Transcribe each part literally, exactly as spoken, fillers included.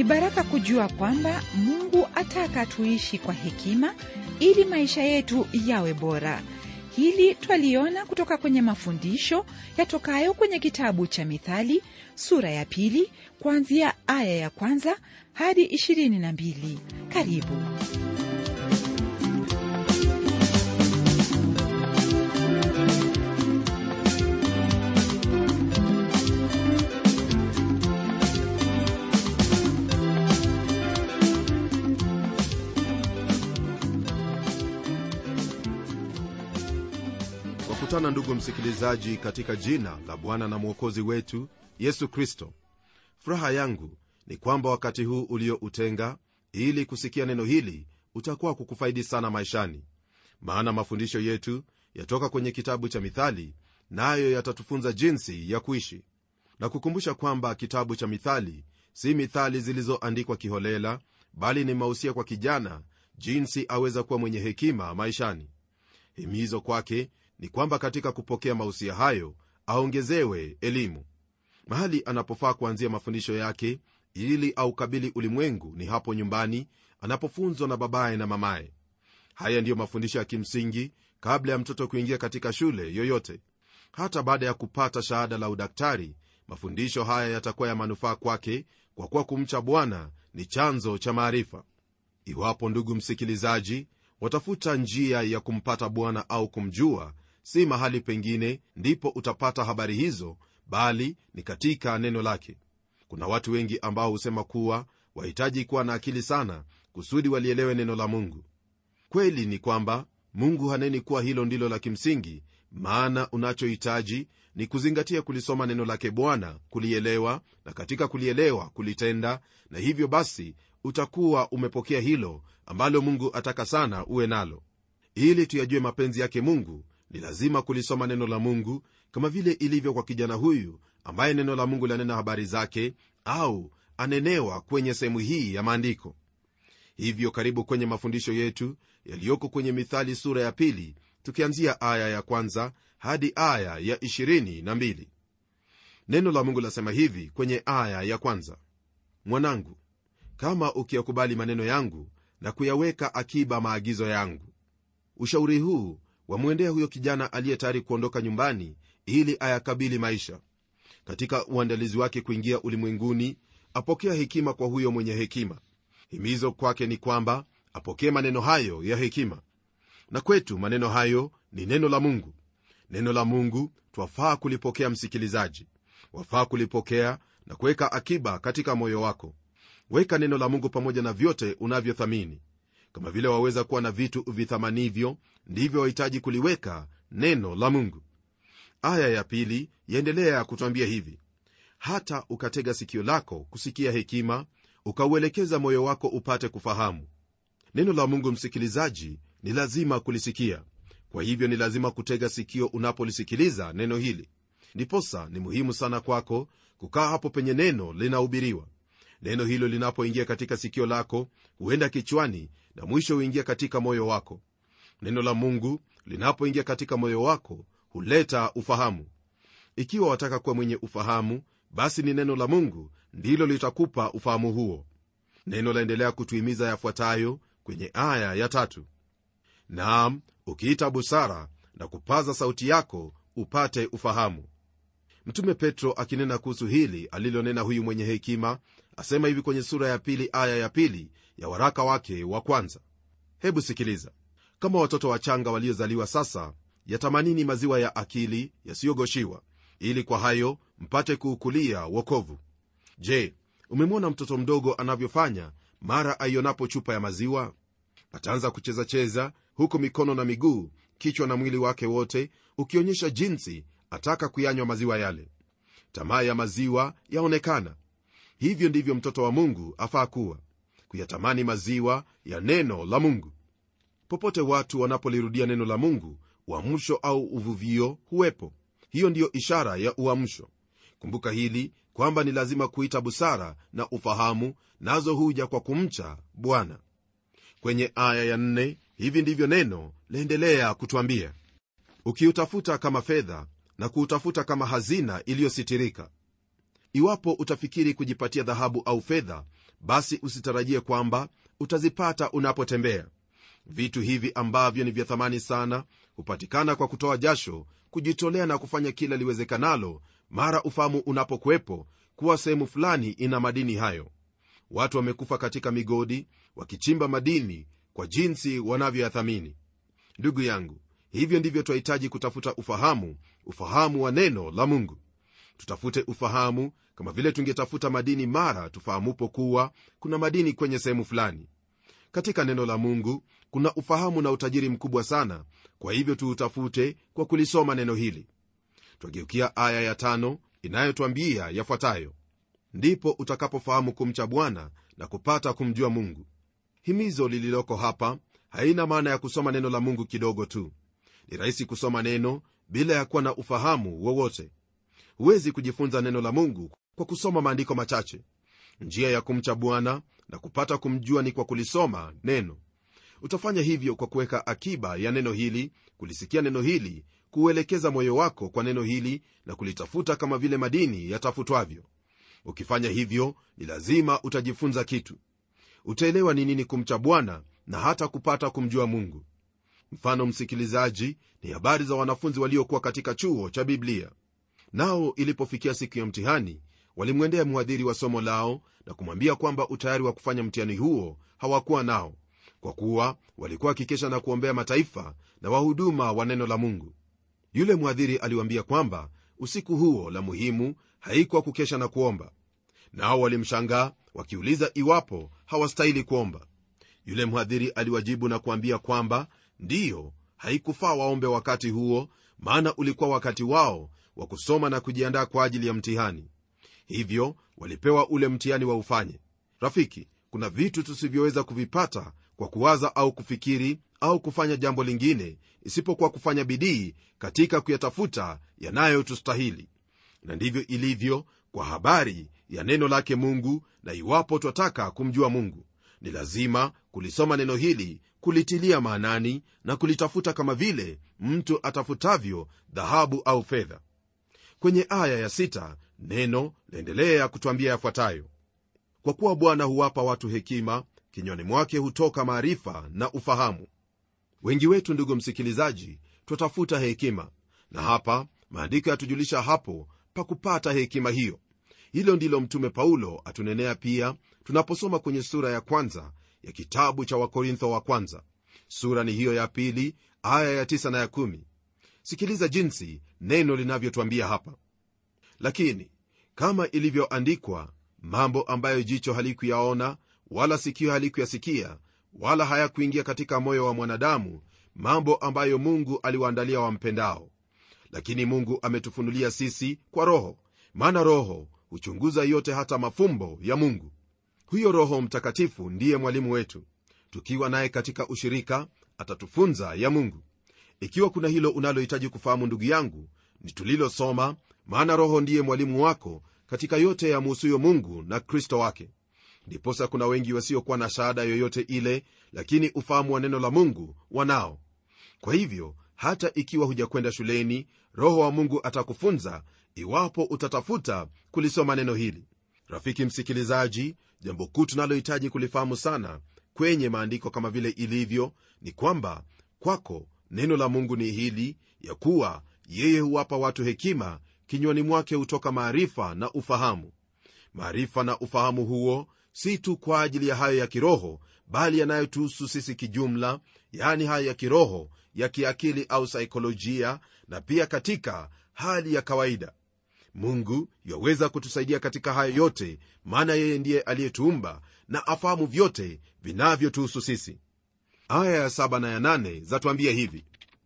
baraka kujua kwamba Mungu ataka tuishi kwa hekima ili maisha yetu yawe bora. Hili twaliona kutoka kwenye mafundisho yatokayo kwenye kitabu cha Mithali sura ya pili kuanzia aya ya kwanza hadi ishirini na mbili. Karibu. Kutana ndugu msikilizaji, katika jina la Bwana na Mwokozi wetu Yesu Kristo. Furaha yangu ni kwamba wakati huu ulioutenga ili kusikia neno hili utakuwa kukufaidi sana maishani, maana mafundisho yetu yatoka kwenye kitabu cha Mithali, nayo yatatufunza jinsi ya kuishi. Na kukumbusha kwamba kitabu cha Mithali si mithali zilizoandikwa kiholela, bali ni mausia kwa kijana jinsi aweza kuwa mwenye hekima maishani. Himizo kwake ni kwamba katika kupokea mausia hayo aongezewe elimu. Mahali anapofaa kuanzia mafundisho yake ili aukabili ulimwengu ni hapo nyumbani, anapofunzwa na babaye na mamaye. Haya ndiyo mafundisho ya kimsingi kabla ya mtoto kuingia katika shule yoyote. Hata baada ya kupata shahada la udaktari, mafundisho haya yatakuwa ya manufaa kwake, kwa kuwa kumcha Bwana ni chanzo cha maarifa. Iwapo ndugu msikilizaji, watafuta njia ya kumpata Bwana au kumjua, si mahali pengine ndipo utapata habari hizo, bali ni katika neno lake. Kuna watu wengi ambao husema kuwa wahitaji kuwa na akili sana kusudi walielewe neno la Mungu. Kweli ni kwamba Mungu haneni kuwa hilo ndilo la kimsingi, maana unachohitaji ni kuzingatia kulisoma neno lake Bwana, kulielewa, na katika kulielewa kulitenda, na hivyo basi utakuwa umepokea hilo ambalo Mungu ataka sana uwe nalo. Ili tuyajue mapenzi yake Mungu, ni lazima kulisoma neno la Mungu, kama vile ilivyo kwa kijana huyu ambaye neno la Mungu lanena habari zake, au anenewa kwenye sehemu hii ya maandiko. Hivyo karibu kwenye mafundisho yetu yaliyoko kwenye Mithali sura ya pili, tukianzia aya ya kwanza hadi aya ya ishirini na mbili. Neno la Mungu lasema hivi kwenye aya ya kwanza: mwanangu, kama ukiyakubali maneno yangu na kuyaweka akiba maagizo yangu. Ushauri huu wamwendea huyo kijana aliye tayari kuondoka nyumbani ili ayakabili maisha. Katika uandalizi wake kuingia ulimwenguni, apokea hekima kwa huyo mwenye hekima. Himizo kwake ni kwamba apokee maneno hayo ya hekima. Na kwetu maneno hayo ni neno la Mungu. Neno la Mungu twafaa kulipokea, msikilizaji. Wafaa kulipokea na kuweka akiba katika moyo wako. Weka neno la Mungu pamoja na vyote unavyothamini. Kama vile waweza kuwa na vitu vithamanivyo, ndivyo wahitaji kuliweka neno la Mungu. Aya ya pili yaendelea kutuambia hivi: hata ukatega sikio lako kusikia hekima, ukauelekeza moyo wako upate kufahamu. Neno la Mungu, msikilizaji, ni lazima kulisikia. Kwa hivyo ni lazima kutega sikio unapolisikiliza neno hili. Ndiposa ni muhimu sana kwako kukaa hapo penye neno linahubiriwa. Neno hilo linapoingia katika sikio lako, huenda kichwani na mwisho huingia katika moyo wako. Neno la Mungu linapoingia katika moyo wako, huleta ufahamu. Ikiwa wataka kuwa mwenye ufahamu, basi ni neno la Mungu ndilo litakupa ufahamu huo. Neno laendelea kutuhimiza yafuatayo kwenye aya ya tatu: naam, ukiita busara na kupaza sauti yako upate ufahamu. Mtume Petro akinena kuhusu hili alilonena huyu mwenye hekima, asema hivi kwenye sura ya pili aya ya pili ya waraka wake wa kwanza. Hebu sikiliza: kama watoto wachanga waliozaliwa sasa, yatamanini maziwa ya akili yasiyogoshiwa, ili kwa hayo mpate kuukulia wokovu. Je, umemwona mtoto mdogo anavyofanya mara aionapo chupa ya maziwa? Ataanza kucheza cheza huku mikono na miguu, kichwa na mwili wake wote ukionyesha jinsi ataka kuyanywa maziwa yale. Tamaa ya maziwa yaonekana. Hivyo ndivyo mtoto wa Mungu afaa kuwa, kuyatamani maziwa ya neno la Mungu. Popote watu wanapolirudia neno la Mungu, uamsho au uvuvio huwepo. Hiyo ndiyo ishara ya uamsho. Kumbuka hili kwamba ni lazima kuita busara na ufahamu, nazo huja kwa kumcha Bwana. Kwenye aya ya nne, hivi ndivyo neno laendelea kutuambia: ukiutafuta kama fedha na kuutafuta kama hazina iliyositirika. Iwapo utafikiri kujipatia dhahabu au fedha, basi usitarajie kwamba utazipata unapotembea. Vitu hivi ambavyo ni vya thamani sana hupatikana kwa kutoa jasho, kujitolea na kufanya kila liwezekanalo mara ufahamu unapokuwepo kuwa sehemu fulani ina madini hayo. Watu wamekufa katika migodi wakichimba madini kwa jinsi wanavyoyathamini. Ndugu yangu, hivyo ndivyo twahitaji kutafuta ufahamu, ufahamu wa neno la Mungu. Tutafute ufahamu kama vile tungetafuta madini mara tufahamupo kuwa kuna madini kwenye sehemu fulani. Katika neno la Mungu kuna ufahamu na utajiri mkubwa sana, kwa hivyo tuutafute kwa kulisoma neno hili. Twageukia aya ya tano inayotuambia yafuatayo: ndipo utakapofahamu kumcha Bwana na kupata kumjua Mungu. Himizo lililoko hapa haina maana ya kusoma neno la Mungu kidogo tu. Ni rahisi kusoma neno bila ya kuwa na ufahamu wowote. Huwezi kujifunza neno la Mungu kwa kusoma maandiko machache. Njia ya kumcha Bwana na kupata kumjua ni kwa kulisoma neno. Utafanya hivyo kwa kuweka akiba ya neno hili, kulisikia neno hili, kuelekeza moyo wako kwa neno hili na kulitafuta kama vile madini yatafutwavyo. Ukifanya hivyo, ni lazima utajifunza kitu. Utaelewa ni nini kumcha Bwana na hata kupata kumjua Mungu. Mfano, msikilizaji, ni habari za wanafunzi waliokuwa katika chuo cha Biblia. Nao ilipofikia siku ya mtihani, walimwendea mhadhiri wa somo lao na kumwambia kwamba utayari wa kufanya mtihani huo hawakuwa nao, kwa kuwa walikuwa kikesha na kuombea mataifa na wahuduma wa neno la Mungu. Yule mhadhiri aliwaambia kwamba usiku huo la muhimu haikuwa kukesha na kuomba. Nao walimshangaa wakiuliza iwapo hawastahili kuomba. Yule mhadhiri aliwajibu na kuambia kwamba ndiyo, haikufaa waombe wakati huo, maana ulikuwa wakati wao wa kusoma na kujiandaa kwa ajili ya mtihani. Hivyo walipewa ule mtihani wa ufanye. Rafiki, kuna vitu tusivyoweza kuvipata kwa kuwaza au kufikiri au kufanya jambo lingine isipokuwa kufanya bidii katika kuyatafuta yanayotustahili. Na ndivyo ilivyo kwa habari ya neno lake Mungu. Na iwapo twataka kumjua Mungu, ni lazima kulisoma neno hili, kulitilia maanani na kulitafuta kama vile mtu atafutavyo dhahabu au fedha. Kwenye aya ya sita neno laendelea kutuambia yafuatayo: kwa kuwa Bwana huwapa watu hekima, kinywani mwake hutoka maarifa na ufahamu. Wengi wetu, ndugu msikilizaji, twatafuta hekima, na hapa maandiko yatujulisha hapo pa kupata hekima hiyo. Hilo ndilo mtume Paulo atunenea pia tunaposoma kwenye sura ya kwanza ya kitabu cha Wakorintho wa kwanza. Sura ni hiyo ya pili, aya ya tisa na ya kumi. Sikiliza jinsi neno linavyotuambia hapa: lakini kama ilivyoandikwa, mambo ambayo jicho halikuyaona wala sikio halikuyasikia wala hayakuingia katika moyo wa mwanadamu, mambo ambayo Mungu aliwaandalia wampendao. Lakini Mungu ametufunulia sisi kwa Roho, maana Roho huchunguza yote, hata mafumbo ya Mungu. Huyo Roho Mtakatifu ndiye mwalimu wetu. Tukiwa naye katika ushirika, atatufunza ya Mungu. Ikiwa kuna hilo unalohitaji kufahamu, ndugu yangu, ni tulilosoma, maana Roho ndiye mwalimu wako katika yote ya muhusuyo Mungu na Kristo wake. Ndiposa kuna wengi wasiokuwa na shahada yoyote ile, lakini ufahamu wa neno la Mungu wanao. Kwa hivyo hata ikiwa hujakwenda shuleni, Roho wa Mungu atakufunza iwapo utatafuta kulisoma neno hili. Rafiki msikilizaji, jambo kuu tunalohitaji kulifahamu sana kwenye maandiko kama vile ilivyo ni kwamba kwako neno la Mungu ni hili, ya kuwa yeye huwapa watu hekima, kinywani mwake hutoka maarifa na ufahamu. Maarifa na ufahamu huo si tu kwa ajili ya hayo ya kiroho, bali yanayotuhusu sisi kijumla, yani haya ya kiroho, ya kiakili au saikolojia, na pia katika hali ya kawaida. Mungu yaweza kutusaidia katika hayo yote, maana yeye ndiye aliyetuumba na afahamu vyote vinavyotuhusu sisi. Aya ya saba na ya nane zatuambia hivi: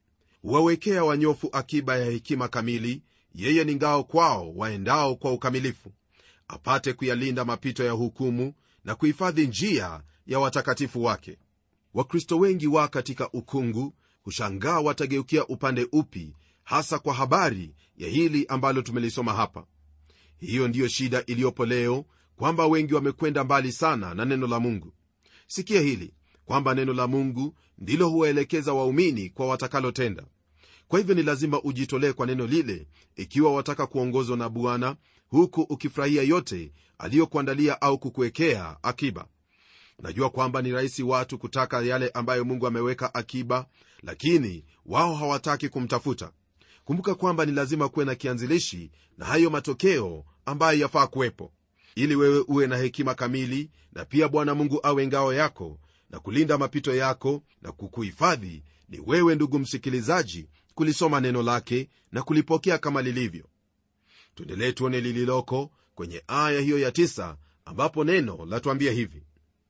wawekea wanyofu akiba ya hekima kamili, yeye ni ngao kwao waendao kwa ukamilifu, apate kuyalinda mapito ya hukumu na kuhifadhi njia ya watakatifu wake. Wakristo wengi wa katika ukungu hushangaa watageukia upande upi, hasa kwa habari ya hili ambalo tumelisoma hapa. Hiyo ndiyo shida iliyopo leo, kwamba wengi wamekwenda mbali sana na neno la Mungu. Sikia hili, kwamba neno la Mungu ndilo huwaelekeza waumini kwa watakalotenda. Kwa hivyo ni lazima ujitolee kwa neno lile ikiwa wataka kuongozwa na Bwana huku ukifurahia yote aliyokuandalia au kukuwekea akiba. Najua kwamba ni rahisi watu kutaka yale ambayo Mungu ameweka akiba, lakini wao hawataki kumtafuta. Kumbuka kwamba ni lazima kuwe na kianzilishi na hayo matokeo ambayo yafaa kuwepo, ili wewe uwe na hekima kamili, na pia Bwana Mungu awe ngao yako na kulinda mapito yako na kukuhifadhi. Ni wewe, ndugu msikilizaji, kulisoma neno lake na kulipokea kama lilivyo. Tuendelee tuone lililoko kwenye aya hiyo ya tisa, ambapo neno latuambia hivi: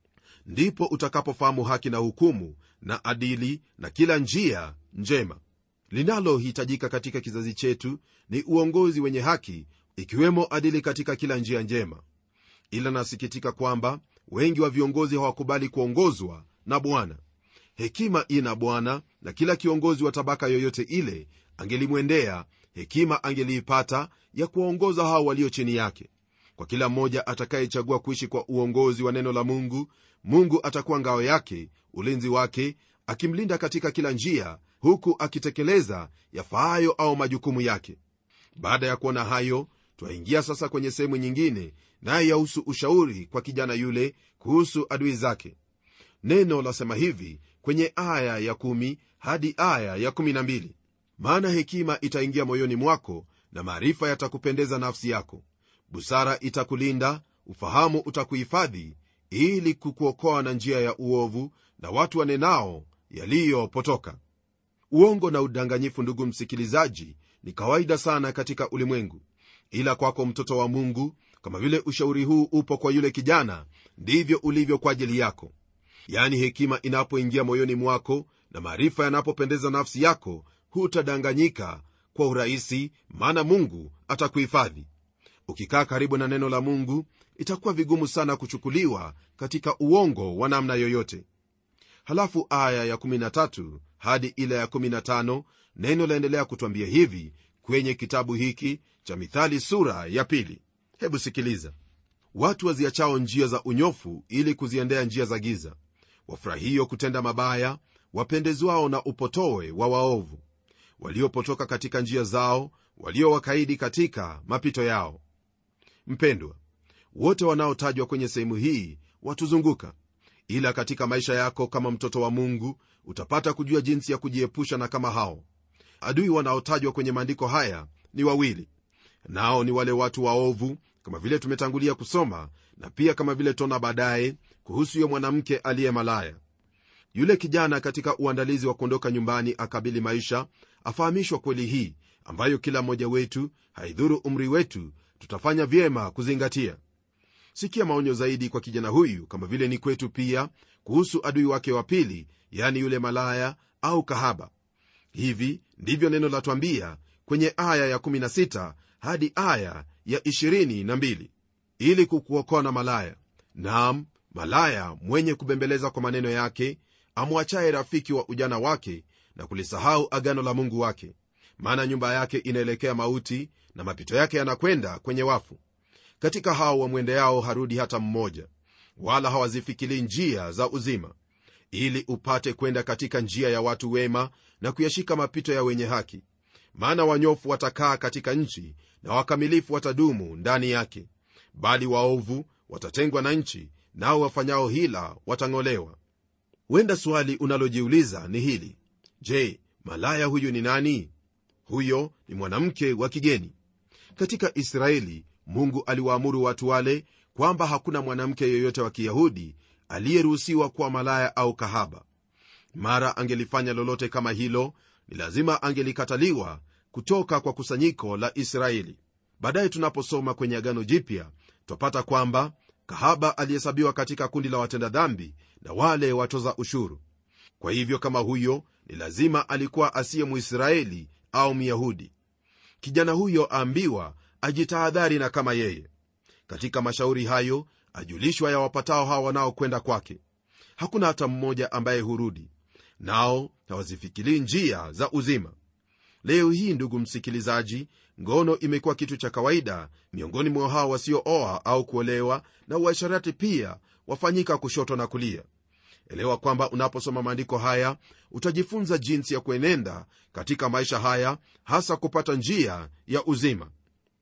ndipo utakapofahamu haki na hukumu na adili na kila njia njema. Linalohitajika katika kizazi chetu ni uongozi wenye haki, ikiwemo adili katika kila njia njema. Ila nasikitika kwamba wengi wa viongozi hawakubali kuongozwa na Bwana. Hekima ina Bwana, na kila kiongozi wa tabaka yoyote ile angelimwendea, hekima angeliipata ya kuwaongoza hao walio chini yake. Kwa kila mmoja atakayechagua kuishi kwa uongozi wa neno la Mungu, Mungu atakuwa ngao yake, ulinzi wake, akimlinda katika kila njia, huku akitekeleza yafaayo au majukumu yake. Baada ya kuona hayo, twaingia sasa kwenye sehemu nyingine, naye yahusu ushauri kwa kijana yule kuhusu adui zake. Neno lasema hivi kwenye aya ya kumi hadi aya ya kumi na mbili: maana hekima itaingia moyoni mwako, na maarifa yatakupendeza nafsi yako. Busara itakulinda, ufahamu utakuhifadhi, ili kukuokoa na njia ya uovu na watu wanenao yaliyopotoka. Uongo na udanganyifu, ndugu msikilizaji, ni kawaida sana katika ulimwengu. Ila kwako mtoto wa Mungu, kama vile ushauri huu upo kwa yule kijana, ndivyo ulivyo kwa ajili yako. Yaani, hekima inapoingia moyoni mwako na maarifa yanapopendeza nafsi yako, hutadanganyika kwa urahisi, maana Mungu atakuhifadhi. Ukikaa karibu na neno la Mungu, itakuwa vigumu sana kuchukuliwa katika uongo wa namna yoyote. Halafu aya ya kumi na tatu hadi ile ya kumi na tano, neno laendelea kutwambia hivi kwenye kitabu hiki cha Mithali sura ya pili. Hebu sikiliza: watu waziachao njia za unyofu ili kuziendea njia za giza, wafurahio kutenda mabaya, wapendezwao na upotowe wa waovu, waliopotoka katika njia zao, walio wakaidi katika mapito yao. Mpendwa, wote wanaotajwa kwenye sehemu hii watuzunguka, ila katika maisha yako kama mtoto wa Mungu utapata kujua jinsi ya kujiepusha na kama hao. Adui wanaotajwa kwenye maandiko haya ni wawili, nao ni wale watu waovu, kama vile tumetangulia kusoma, na pia kama vile tona baadaye kuhusu yule mwanamke aliye malaya. Yule kijana katika uandalizi wa kuondoka nyumbani akabili maisha, afahamishwa kweli hii ambayo kila mmoja wetu, haidhuru umri wetu, tutafanya vyema kuzingatia. Sikia maonyo zaidi kwa kijana huyu, kama vile ni kwetu pia, kuhusu adui wake wa pili, yani yule malaya au kahaba. Hivi ndivyo neno latuambia kwenye aya ya kumi na sita hadi aya ya ishirini na mbili: ili kukuokoa na malaya, naam, malaya mwenye kubembeleza kwa maneno yake, amwachaye rafiki wa ujana wake na kulisahau agano la Mungu wake. Maana nyumba yake inaelekea mauti, na mapito yake yanakwenda kwenye wafu. Katika hao wamwendeao harudi hata mmoja, wala hawazifikiri njia za uzima, ili upate kwenda katika njia ya watu wema na kuyashika mapito ya wenye haki. Maana wanyofu watakaa katika nchi, na wakamilifu watadumu ndani yake, bali waovu watatengwa na nchi, nao wafanyao hila watang'olewa. Wenda swali unalojiuliza ni hili: je, malaya huyu ni nani? Huyo ni mwanamke wa kigeni. Katika Israeli Mungu aliwaamuru watu wale kwamba hakuna mwanamke yeyote wa Kiyahudi aliyeruhusiwa kuwa malaya au kahaba. Mara angelifanya lolote kama hilo, ni lazima angelikataliwa kutoka kwa kusanyiko la Israeli. Baadaye tunaposoma kwenye Agano Jipya, twapata kwamba kahaba alihesabiwa katika kundi la watenda dhambi na wale watoza ushuru. Kwa hivyo kama huyo, ni lazima alikuwa asiye Muisraeli au Myahudi. Kijana huyo aambiwa ajitahadhari na kama yeye. Katika mashauri hayo ajulishwa ya wapatao hao wanaokwenda kwake. Hakuna hata mmoja ambaye hurudi, nao hawazifikiri njia za uzima. Leo hii, ndugu msikilizaji, ngono imekuwa kitu cha kawaida miongoni mwa hao wasiooa au kuolewa, na uasharati pia wafanyika kushoto na kulia. Elewa kwamba unaposoma maandiko haya utajifunza jinsi ya kuenenda katika maisha haya, hasa kupata njia ya uzima.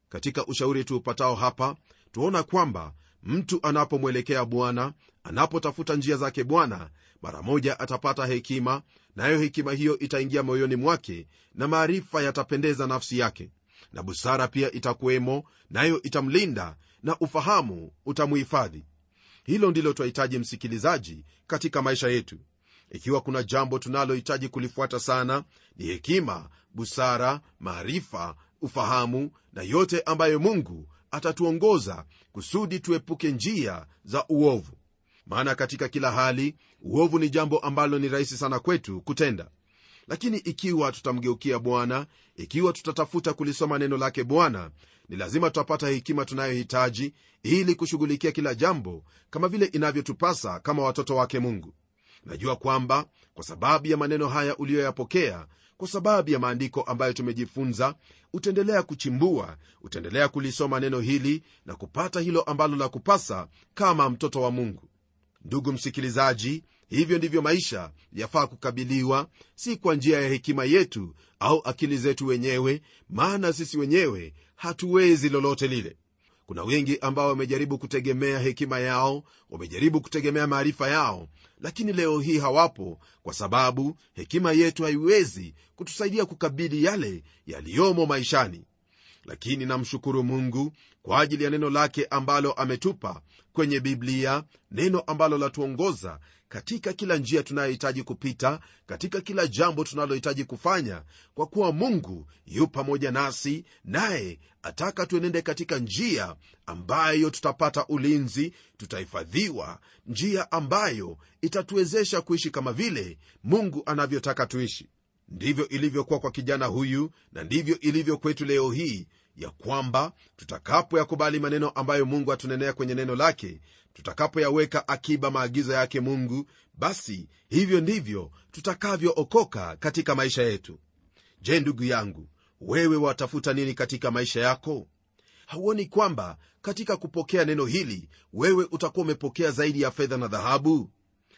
Katika ushauri tuupatao hapa, tuona kwamba mtu anapomwelekea Bwana, anapotafuta njia zake Bwana, mara moja atapata hekima, nayo hekima hiyo itaingia moyoni mwake, na maarifa yatapendeza nafsi yake, na busara pia itakuwemo, nayo itamlinda, na ufahamu utamuhifadhi. Hilo ndilo twahitaji, msikilizaji, katika maisha yetu. Ikiwa kuna jambo tunalohitaji kulifuata sana, ni hekima, busara, maarifa, ufahamu, na yote ambayo Mungu atatuongoza kusudi tuepuke njia za uovu. Maana katika kila hali uovu ni jambo ambalo ni rahisi sana kwetu kutenda. Lakini ikiwa tutamgeukia Bwana, ikiwa tutatafuta kulisoma neno lake Bwana, ni lazima tutapata hekima tunayohitaji ili kushughulikia kila jambo kama vile inavyotupasa kama watoto wake Mungu. Najua kwamba kwa sababu ya maneno haya uliyoyapokea, kwa sababu ya maandiko ambayo tumejifunza, utaendelea kuchimbua, utaendelea kulisoma neno hili na kupata hilo ambalo la kupasa kama mtoto wa Mungu. Ndugu msikilizaji, hivyo ndivyo maisha yafaa kukabiliwa, si kwa njia ya hekima yetu au akili zetu wenyewe, maana sisi wenyewe hatuwezi lolote lile. Kuna wengi ambao wamejaribu kutegemea hekima yao, wamejaribu kutegemea maarifa yao, lakini leo hii hawapo, kwa sababu hekima yetu haiwezi kutusaidia kukabili yale yaliyomo maishani. Lakini namshukuru Mungu kwa ajili ya neno lake ambalo ametupa kwenye Biblia, neno ambalo latuongoza katika kila njia tunayohitaji kupita, katika kila jambo tunalohitaji kufanya, kwa kuwa Mungu yu pamoja nasi, naye ataka tuenende katika njia ambayo tutapata ulinzi, tutahifadhiwa, njia ambayo itatuwezesha kuishi kama vile Mungu anavyotaka tuishi. Ndivyo ilivyokuwa kwa kijana huyu, na ndivyo ilivyo kwetu leo hii, ya kwamba tutakapoyakubali maneno ambayo Mungu atunenea kwenye neno lake, tutakapoyaweka akiba maagizo yake Mungu, basi hivyo ndivyo tutakavyookoka katika maisha yetu. Je, ndugu yangu, wewe watafuta nini katika maisha yako? Hauoni kwamba katika kupokea neno hili wewe utakuwa umepokea zaidi ya fedha na dhahabu?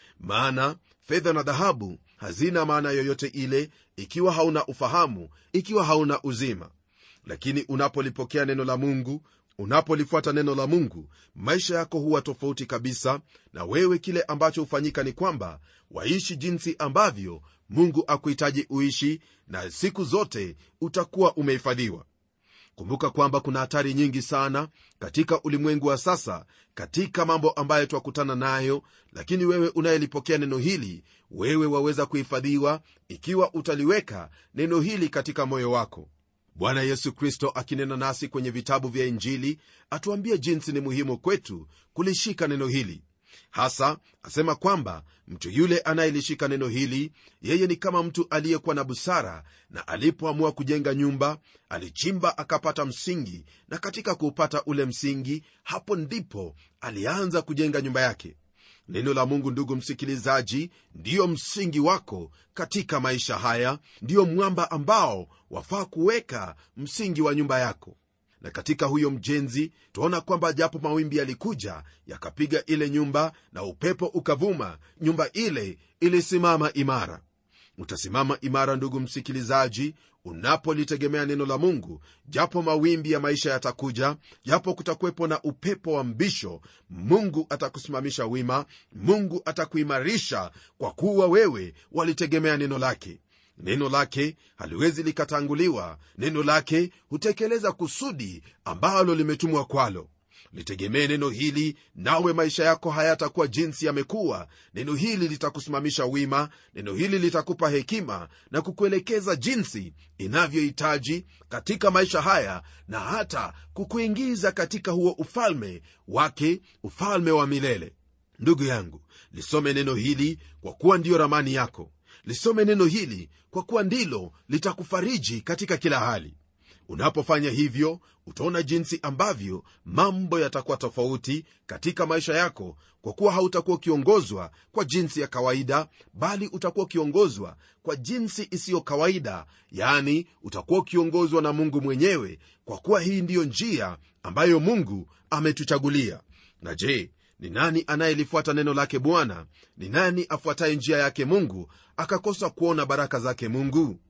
Maana fedha na dhahabu hazina maana yoyote ile ikiwa hauna ufahamu, ikiwa hauna uzima. Lakini unapolipokea neno la Mungu, unapolifuata neno la Mungu, maisha yako huwa tofauti kabisa, na wewe kile ambacho hufanyika ni kwamba waishi jinsi ambavyo Mungu akuhitaji uishi, na siku zote utakuwa umehifadhiwa. Kumbuka kwamba kuna hatari nyingi sana katika ulimwengu wa sasa, katika mambo ambayo twakutana nayo, lakini wewe unayelipokea neno hili, wewe waweza kuhifadhiwa ikiwa utaliweka neno hili katika moyo wako. Bwana Yesu Kristo akinena nasi kwenye vitabu vya Injili, atuambia jinsi ni muhimu kwetu kulishika neno hili. Hasa asema kwamba mtu yule anayelishika neno hili, yeye ni kama mtu aliyekuwa na busara, na alipoamua kujenga nyumba, alichimba akapata msingi, na katika kuupata ule msingi, hapo ndipo alianza kujenga nyumba yake. Neno la Mungu, ndugu msikilizaji, ndiyo msingi wako katika maisha haya, ndiyo mwamba ambao wafaa kuweka msingi wa nyumba yako. Na katika huyo mjenzi tuona kwamba japo mawimbi yalikuja yakapiga ile nyumba na upepo ukavuma, nyumba ile ilisimama imara. Utasimama imara, ndugu msikilizaji, unapolitegemea neno la Mungu. Japo mawimbi ya maisha yatakuja, japo kutakuwepo na upepo wa mbisho, Mungu atakusimamisha wima, Mungu atakuimarisha, kwa kuwa wewe walitegemea neno lake. Neno lake haliwezi likatanguliwa, neno lake hutekeleza kusudi ambalo limetumwa kwalo. Litegemee neno hili, nawe maisha yako hayatakuwa jinsi yamekuwa. Neno hili litakusimamisha wima, neno hili litakupa hekima na kukuelekeza jinsi inavyohitaji katika maisha haya, na hata kukuingiza katika huo ufalme wake, ufalme wa milele. Ndugu yangu, lisome neno hili kwa kuwa ndiyo ramani yako. Lisome neno hili kwa kuwa ndilo litakufariji katika kila hali. Unapofanya hivyo, utaona jinsi ambavyo mambo yatakuwa tofauti katika maisha yako, kwa kuwa hautakuwa ukiongozwa kwa jinsi ya kawaida, bali utakuwa ukiongozwa kwa jinsi isiyo kawaida, yani utakuwa ukiongozwa na Mungu mwenyewe, kwa kuwa hii ndiyo njia ambayo Mungu ametuchagulia. Na je, ni nani anayelifuata neno lake Bwana? Ni nani afuataye njia yake Mungu akakosa kuona baraka zake Mungu?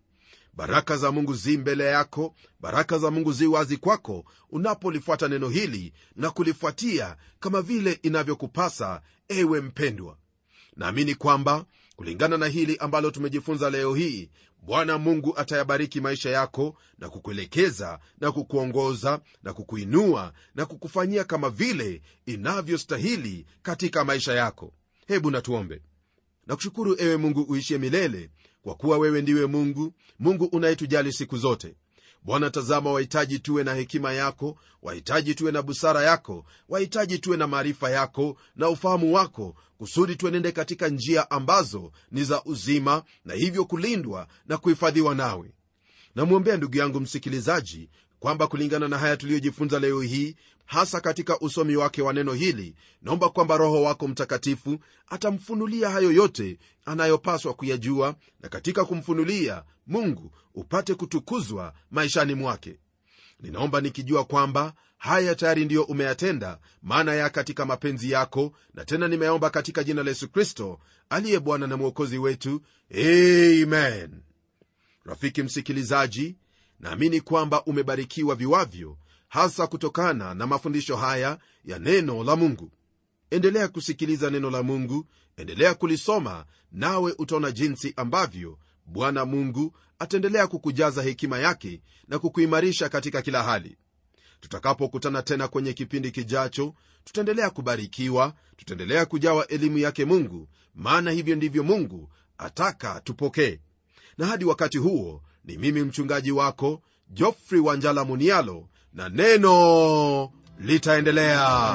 Baraka za Mungu zi mbele yako, baraka za Mungu zi wazi kwako unapolifuata neno hili na kulifuatia kama vile inavyokupasa, ewe mpendwa. Naamini kwamba kulingana na hili ambalo tumejifunza leo hii, Bwana Mungu atayabariki maisha yako na kukuelekeza na kukuongoza na kukuinua na kukufanyia kama vile inavyostahili katika maisha yako. Hebu na tuombe. Nakushukuru ewe Mungu uishie milele, kwa kuwa wewe ndiwe Mungu, Mungu unayetujali siku zote. Bwana, tazama, wahitaji tuwe na hekima yako, wahitaji tuwe na busara yako, wahitaji tuwe na maarifa yako na ufahamu wako, kusudi tuenende katika njia ambazo ni za uzima, na hivyo kulindwa na kuhifadhiwa nawe. Namwombea ndugu yangu msikilizaji kwamba kulingana na haya tuliyojifunza leo hii, hasa katika usomi wake wa neno hili, naomba kwamba Roho wako Mtakatifu atamfunulia hayo yote anayopaswa kuyajua, na katika kumfunulia, Mungu upate kutukuzwa maishani mwake. Ninaomba nikijua kwamba haya tayari ndiyo umeyatenda, maana ya katika mapenzi yako, na tena nimeomba katika jina la Yesu Kristo aliye Bwana na Mwokozi wetu, amen. Rafiki msikilizaji, naamini kwamba umebarikiwa viwavyo, hasa kutokana na mafundisho haya ya neno la Mungu. Endelea kusikiliza neno la Mungu, endelea kulisoma, nawe utaona jinsi ambavyo Bwana Mungu ataendelea kukujaza hekima yake na kukuimarisha katika kila hali. Tutakapokutana tena kwenye kipindi kijacho, tutaendelea kubarikiwa, tutaendelea kujawa elimu yake Mungu, maana hivyo ndivyo Mungu ataka tupokee. Na hadi wakati huo, ni mimi mchungaji wako Geoffrey Wanjala Munialo, na neno litaendelea.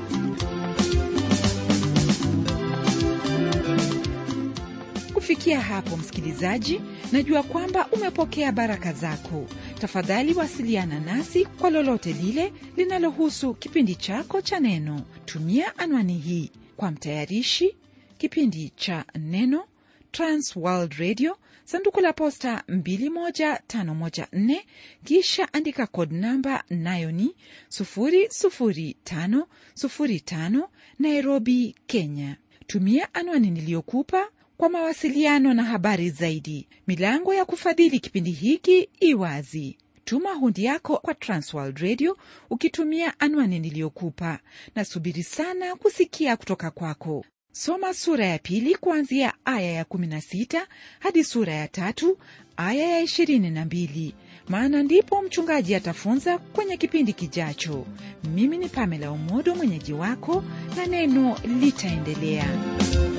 Kufikia hapo msikilizaji, najua kwamba umepokea baraka zako. Tafadhali wasiliana nasi kwa lolote lile linalohusu kipindi chako cha neno. Tumia anwani hii: kwa mtayarishi kipindi cha neno, Trans World Radio, sanduku la posta mbili moja tano moja nne, kisha andika code namba, nayo ni sufuri sufuri tano sufuri tano, Nairobi, Kenya. Tumia anwani niliyokupa kwa mawasiliano na habari zaidi. Milango ya kufadhili kipindi hiki iwazi. Tuma hundi yako kwa Transworld Radio ukitumia anwani niliyokupa. Nasubiri sana kusikia kutoka kwako. Soma sura ya pili kuanzia aya ya kumi na sita hadi sura ya tatu aya ya ishirini na mbili, maana ndipo mchungaji atafunza kwenye kipindi kijacho. Mimi ni Pamela Omodo, mwenyeji wako, na neno litaendelea.